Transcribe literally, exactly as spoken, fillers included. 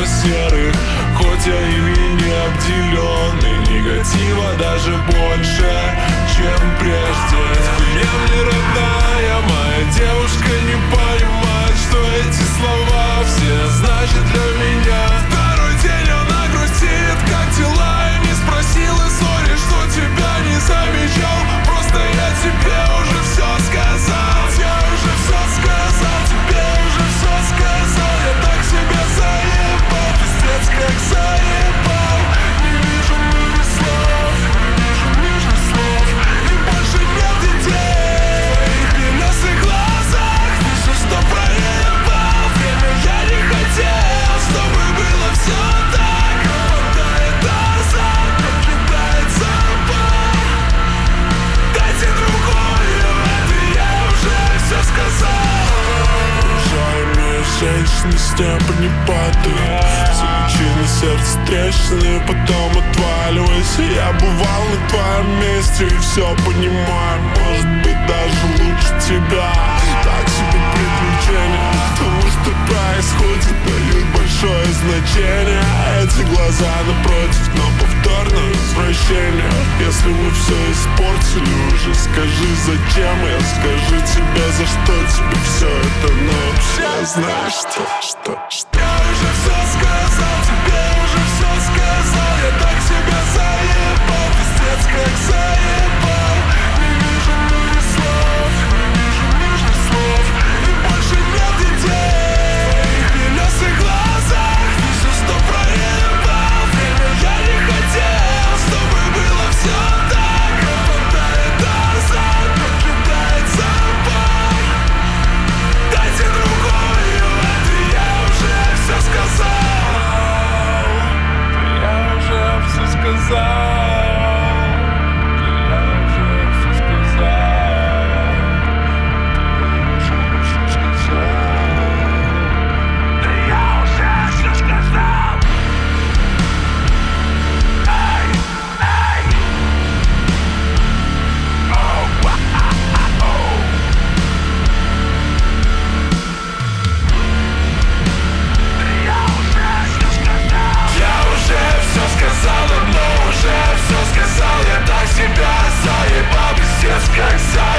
серых. Хоть я ими не обделен, и негатива даже больше, чем прежде. Меня мне родная, моя девушка не понимает, что эти слова все значат для меня. Второй день она грустит, как дела, и не спросила, сори, что тебя не замечал. Просто я тебе уже все сказал. Я уже все сказал, тебе уже все сказал. Я так себя заебал, пиздец как заебал. Не вижу мира слов, не вижу мира слов. И больше нет идей в белесых глазах. Вижу, что проебал. Время я не хотел, чтобы было все так. Хватает азарт, покидает запах. Дайте другую, это я уже все сказал. Уважаемые женщины с неба не падают. Все причины сердца трещины, потом отваливайся. Я бывал на твоем месте и все понимаю. Может быть даже лучше тебя. Так себе приключения, потому что происходит, дают большое значение. Эти глаза напротив, но повторное возвращение. Если мы все испортили уже, скажи зачем. Я скажу тебе, за что тебе все это. Но вообще знаешь что, что, что. Я уже все сказал, тебе уже все сказал. Я так себя заебал, пиздец как заебал. Не вижу мира слов, не вижу мира слов. И больше нет идей в белесых глазах. Вижу, что проебал. Время я не хотел, чтобы было все так. Хватает азарт, покидает запах. Дайте другую, это я уже все сказал. Я уже все сказал. Я уже все сказал. Я уже все сказал. Да я уже все сказал. Ай, ай. Оу, а-а-а-оу. Я уже все сказал, давно уже все сказал. Я так себя заебал, пиздец как заебал.